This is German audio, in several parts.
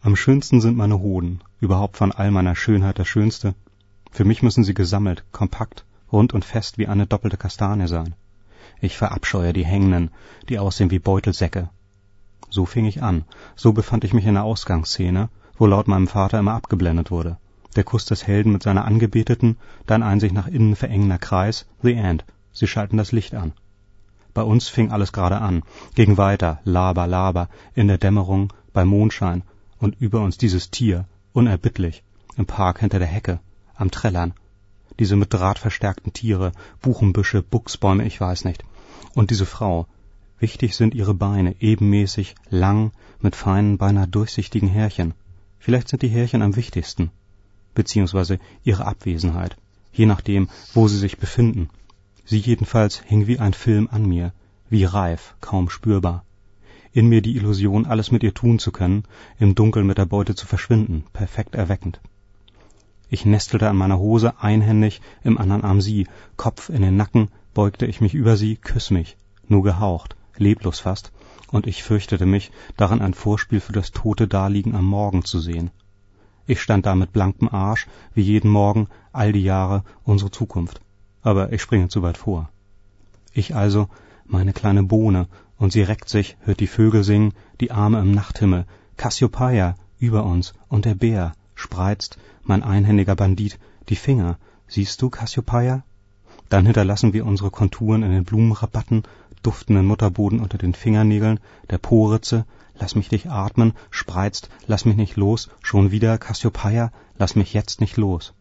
Am schönsten sind meine Hoden, überhaupt von all meiner Schönheit das Schönste. Für mich müssen sie gesammelt, kompakt, rund und fest wie eine doppelte Kastanie sein. Ich verabscheue die Hängenden, die aussehen wie Beutelsäcke. So fing ich an, so befand ich mich in der Ausgangsszene, wo laut meinem Vater immer abgeblendet wurde. Der Kuss des Helden mit seiner Angebeteten, dann ein sich nach innen verengender Kreis, the end, sie schalten das Licht an. Bei uns fing alles gerade an, ging weiter, Laber, Laber, in der Dämmerung, bei Mondschein, und über uns dieses Tier, unerbittlich, im Park hinter der Hecke, am Trällern. Diese mit Draht verstärkten Tiere, Buchenbüsche, Buchsbäume, ich weiß nicht. Und diese Frau. Wichtig sind ihre Beine, ebenmäßig, lang, mit feinen, beinahe durchsichtigen Härchen. Vielleicht sind die Härchen am wichtigsten. Beziehungsweise ihre Abwesenheit, je nachdem, wo sie sich befinden. Sie jedenfalls hing wie ein Film an mir, wie reif, kaum spürbar. In mir die Illusion, alles mit ihr tun zu können, im Dunkeln mit der Beute zu verschwinden, perfekt erweckend. Ich nestelte an meiner Hose einhändig, im anderen Arm sie, Kopf in den Nacken, beugte ich mich über sie, küss mich, nur gehaucht, leblos fast, und ich fürchtete mich, darin ein Vorspiel für das tote Daliegen am Morgen zu sehen. Ich stand da mit blankem Arsch, wie jeden Morgen, all die Jahre, unsere Zukunft. Aber ich springe zu weit vor. Ich also, meine kleine Bohne, und sie reckt sich, hört die Vögel singen, die Arme im Nachthimmel, Cassiopeia, über uns, und der Bär, spreizt, mein einhändiger Bandit, die Finger. Siehst du, Cassiopeia? Dann hinterlassen wir unsere Konturen in den Blumenrabatten, duftenden Mutterboden unter den Fingernägeln, der Po-Ritze, lass mich dich atmen, spreizt, lass mich nicht los, schon wieder, Cassiopeia, lass mich jetzt nicht los.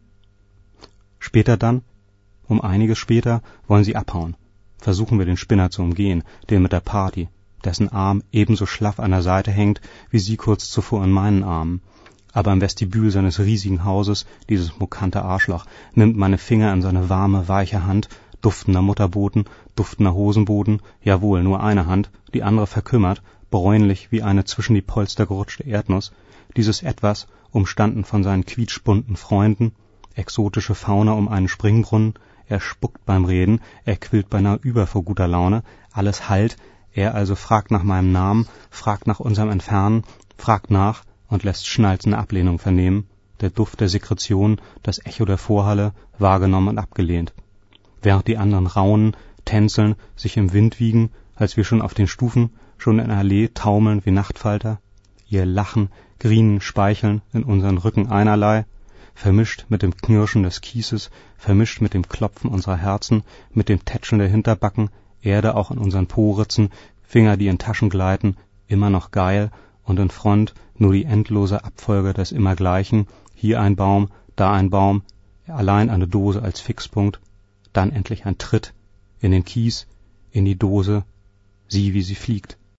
Später dann, um einiges später, wollen sie abhauen. Versuchen wir den Spinner zu umgehen, den mit der Party, dessen Arm ebenso schlaff an der Seite hängt, wie sie kurz zuvor in meinen Armen. Aber im Vestibül seines riesigen Hauses, dieses mokante Arschloch, nimmt meine Finger in seine warme, weiche Hand, duftender Mutterboden, duftender Hosenboden, jawohl, nur eine Hand, die andere verkümmert, bräunlich wie eine zwischen die Polster gerutschte Erdnuss, dieses Etwas, umstanden von seinen quietschbunten Freunden, exotische Fauna um einen Springbrunnen, er spuckt beim Reden, er quillt beinahe über vor guter Laune, alles hallt, er also fragt nach meinem Namen, fragt nach unserem Entfernen, fragt nach und lässt schnalzende Ablehnung vernehmen, der Duft der Sekretion, das Echo der Vorhalle, wahrgenommen und abgelehnt. Während die anderen raunen, tänzeln, sich im Wind wiegen, als wir schon auf den Stufen, schon in der Allee taumeln wie Nachtfalter, ihr Lachen, Grienen, Speicheln in unseren Rücken einerlei, vermischt mit dem Knirschen des Kieses, vermischt mit dem Klopfen unserer Herzen, mit dem Tätscheln der Hinterbacken, Erde auch in unseren Po-Ritzen, Finger, die in Taschen gleiten, immer noch geil, und in Front nur die endlose Abfolge des Immergleichen, hier ein Baum, da ein Baum, allein eine Dose als Fixpunkt, dann endlich ein Tritt in den Kies, in die Dose, sieh, wie sie fliegt.